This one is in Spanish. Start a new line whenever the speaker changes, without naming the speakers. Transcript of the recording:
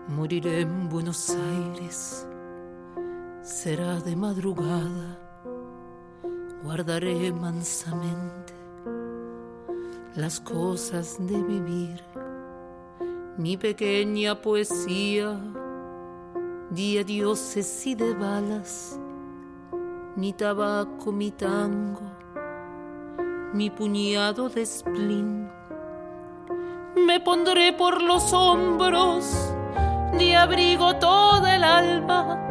Moriré en Buenos Aires, será de madrugada. Guardaré mansamente las cosas de vivir, mi pequeña poesía, de adioses y de balas, mi tabaco, mi tango, mi puñado de spleen. Me pondré por los hombros de abrigo toda el alma,